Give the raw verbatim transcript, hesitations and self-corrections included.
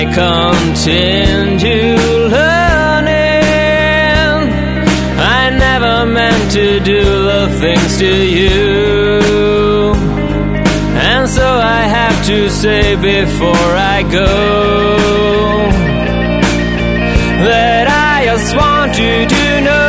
continue learning. I never meant to do the things to you, and so I have to say before I go that I just want you to know